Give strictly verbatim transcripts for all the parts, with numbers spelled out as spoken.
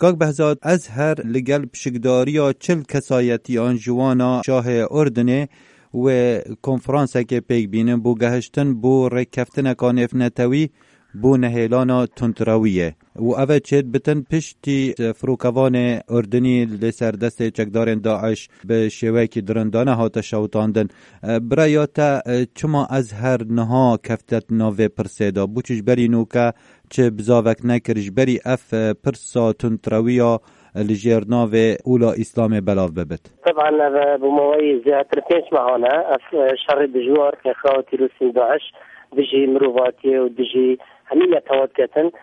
کاک بهزاد از هر لگل پشکداری یا چل کسایتی آن جوانا شاه اردنه و کنفرانس که پیک بینن بو گهشتن بو رکفتن کانف نتوی بو نهیلانا تندرویه و اوه چید بتن پشتی فروکوان اردنی لسر دست چکدارن داعش به شوه که درندانه ها تشوتاندن برایاتا چما از هر نها کفتت ناوه پرسیدا بوچش بری نوکا چه بزاوک نکرش بری اف پرسا تندرویه لجير ناوي أولى إسلام بلاف ببت. طبعا بمواي زيادة بيش معانا في شر دجوار كخواتي روسين داعش دجي مروفاتي ودجي همية تواتكتن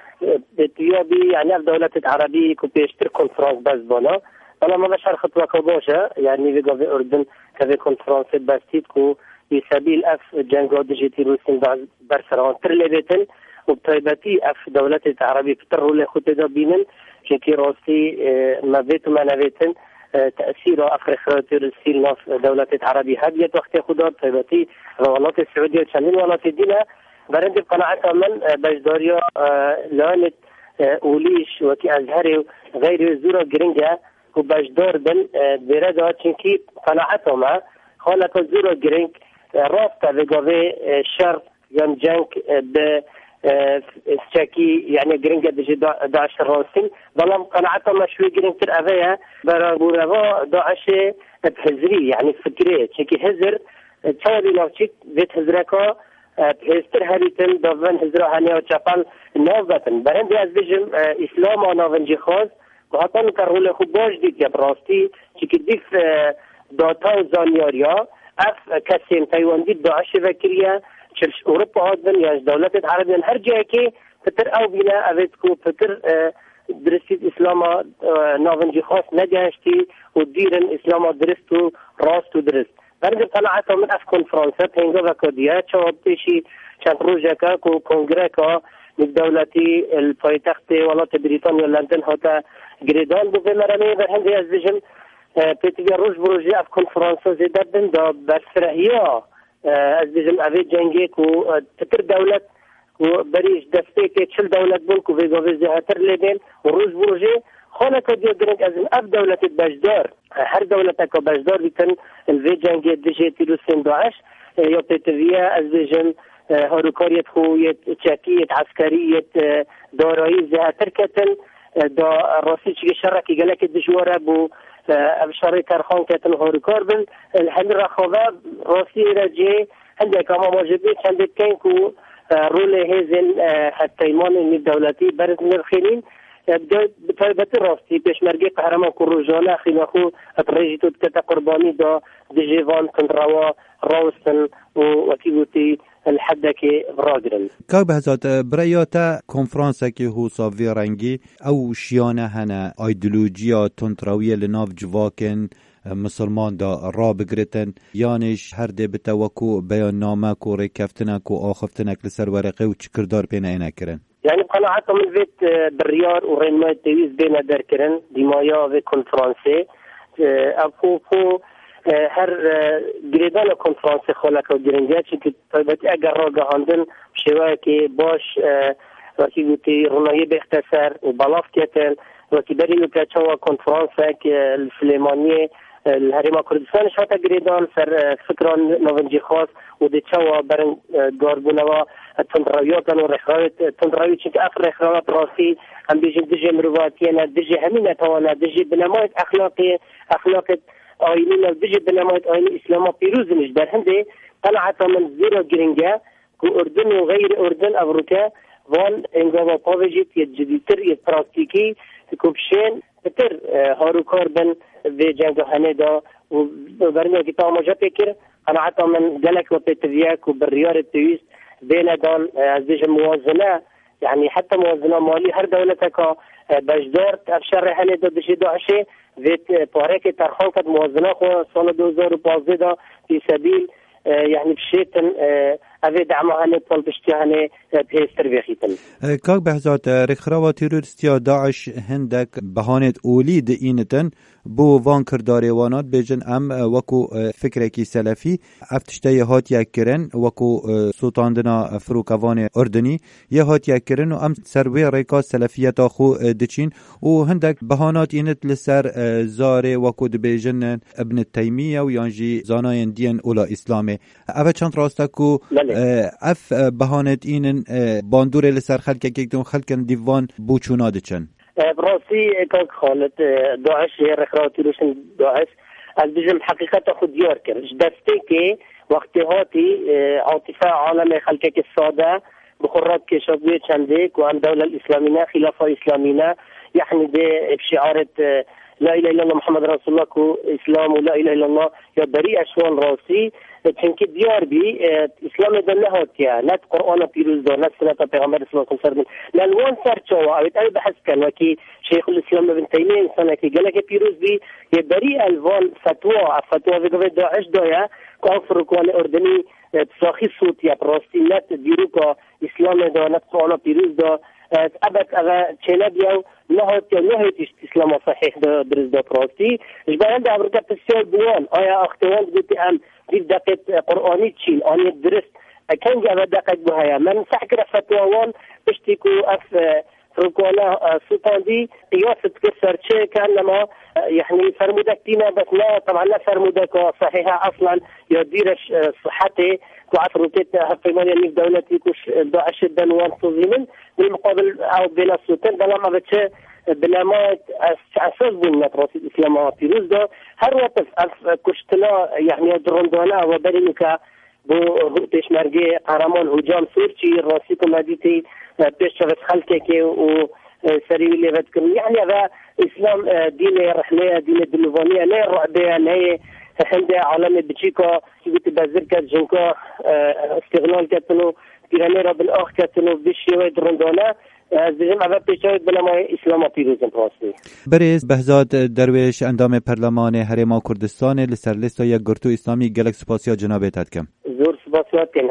بيابي يعني في دولة عربية كوبيشتر كونفرانس بس بنا أنا ما بشار خطوة كوبوشة يعني في قوة أردن كذا كونفرانس بستيت كو بسبيل أف جنگو دجي روسين داعش برسران ترلبتن وبطيبتي أف دولة عربية بتروا لخطة بينن كي روسي ما بيت ما نبيتن تأثير أفريقيا ترسيل نف دولة عربية هذه وقت خدا طيبتي الولايات السعودية وشمال الولايات الدينة برند قناعة من بجداريا لانت أوليش وكي أزهري غير زورا جرينجا وبجدار بن بردا تشنكي قناعة ما خالق زورا جرينج رافتا بجوه شر يوم جنك ب استشاكي يعني جرينجا دجي داعش الروسين بلام قناعته مشوي جرينجتر أفيا برابورا داعش بحزري يعني فكرية شكي هزر تشاوري لوشيك بيت هزركا بحزتر هريتن دافن هزرا هانيا وشاقال نوفتن برندي از بيجم إسلام ونوفنجي خاص وحطان كرهول خوباش ديك يا براستي شكي ديك داتا وزانياريا اف كسيم تايوان دي داعش فكرية شرش أوروبا هادن يعني دولة عربية هر جاي كي فتر أو بنا أبدكو فتر درست إسلاما نافنجي خاص نجاشتي وديرن إسلاما درستو راستو درست برد قناعته من أف كونفرانسة هنگا وكوديا شوابتشي چند روجاكا كو كونغريكا من دولتي الفايتخت ولات بريطانيا لندن هاتا جريدان بو بمرمي برهنده از بجم بيتبيا روج بروجي أف كونفرانسة زيدا بن دا برسرهيا از بجم اوی جنگی کو تر دولت کو بریش دسته که چل دولت بون کو ویگاوی زهتر لیدن و روز بروجه خانه که دیو درنگ از اف دولت بجدار هر دولت که بجدار بیتن الوی جنگی دجه تیروسین داعش یا پیتویا از بجم هاروکاریت خویت چکیت عسکریت دارایی زهتر کتن دا راستی چی شرکی گلک دجواره بو ابشار كارخان كاتن هوركار بن الحمد رخوة راسي رجع عندك أما موجودين عندك كين كو رول هزن حتى إيمان من دولتي برد نرخينين بدأ بطيبة راسي بيش مرجع قهرمان كروجانا خلاخو أترجيتو بكتا قرباني دا دجيفان كنراوا راوسن وكيبوتي الحدكي براجرن كاك بهزاد برياتا كونفرانسا كي هو صافي رنگي او شيانه هنا ايديولوجيا تنتراوية لناف جواكن مسلمان دا را بگرتن یانش هر ده بتوکو بیان نامه کو ریکفتنه کو آخفتنه لسر ورقه و چکردار بینه اینه کرن يعني قناعته من بيت بالريار ورينما التويز بين دركرن ديمايا في كونفرانسي أبو فو هر جريدان كونفرانسي خلاك ودرنجات شكل طيبتي أجر راجع عندن بشواكي باش وكي قلتي رناية باختصار وبلاف كتل وكي بريو كاتشوا كونفرانسك السليمانية الهريمة كردستان شاتا جريدان سر فكران نوفنجي خاص ودي تشوا برن داربونوا التندراويات والرخاوات التندراويات شك أخر رخاوات راسي هم بيجي دجي مرواتينا دجي همينة توانا دجي بنماية أخلاقي أخلاقي آينينا دجي بنماية آيني إسلاما بيروز نجدر هندي قناعة من زيرو جرينجا كو أردن وغير أردن أفريقيا وان انجابا باوجيت يتجديتر يتبراكتيكي كوبشين تر هاروكار بن في جنگو هندا وبرنيا كتاب مجا بكر قناعة من جلك وبيتفياك وبالريار التويست بين دان عزيز موازنة يعني حتى موازنة مالي هر دولتك بجدار أبشر هندا بشي داعشي في بارك ترخان كد موازنة خو سال دو هزار و پانزده في سبيل يعني بشيتن اوی دعمهانه طول بشتیانه پیستر بخیتن. کاک بهزاد رخراوا تروریستیا داعش هندک بهانت اولید اینتن بو وان کرداری وانات بیجن ام وکو فکرکی سلفی افتشته هات یک کرن وکو سلطاندنا فروکوان اردنی یه هات یک کرن و ام سروی ریکا سلفیت خو دچین و هندک بهانات اینت لسر زاره وکو دبیجن ابن تیمیه و یانجی زاناین دین اولا اسلامه اوه چند راستکو اف بهانت اینن باندور لسر خلک کیکتون خلکن دیوان بوچونا دچن براسي كاك خالد داعش هي رخراتي روشن داعش البجم حقيقة خود ديار كر جدستي وقتهاتي عاطفة عالم خلقك السادة بخرات كشابية شندك وعن دولة الإسلامية خلافة إسلامية يعني دي بشعارة لا إله إلا الله محمد رسول الله كو إسلام ولا إله إلا الله يا بريء أشوان راسي چونکه دیار بی اسلام دل نهاتیه نه قرآن پیروز دار نه سنت پیغمبر صلی الله علیه و سلم نه الوان سرچوا اوید ای بحث کن و که شیخ الاسلام ابن تیمیه انسانه که گله که پیروز بی یه بری الوان فتوا فتوا ویگوه داعش دایا که افرقان اردنی تساخی صوتیه پراستی نت دیرو که اسلام دا نه قرآن پیروز دا ابد اغا چنه بیاو نهاتیه نهاتیش اسلام صحیح دا درز دا پراستی اجبارن دا ابرکه پسیار بوان آیا اختوان گوتی ام دي دقت قرآني تشيل أنا درست كان جاب دقت بهاي من فكر فتوان بشتكو أف فرقانا سلطان دي قياس تكسر شيء كان لما يعني فرمودك دينا بس لا طبعا لا فرمودك صحيحة أصلا يديرش صحته وعفروتت هفيمان يعني في دولتي كوش داعش الدنوان تنظيما بالمقابل أو بين السلطان بلما بتش بلامات أساس بنا تراث الإسلام بيروز ده هر وقت كشتنا يعني درندونا وبرينك بو تشمرجي قهرمان هجام سورتي راسي كماديتي بيشفت خلكك و سري اللي بدكم يعني هذا إسلام دين رحلة دين الدنوانية لا الرعبية لا هند عالم بتشيكا يبت بازركة جنكا استغلال كتنو بيرانيرا بالآخ كتنو بيشيوي درندونا زیم اول پیشاید بلامای اسلام پیروزم پراستی. بریز بهزاد درویش اندام پرلمان هرما کردستان لسر لیست یک گرتو اسلامی گلک سپاسیا جنابت کم. زور سپاسیات کن.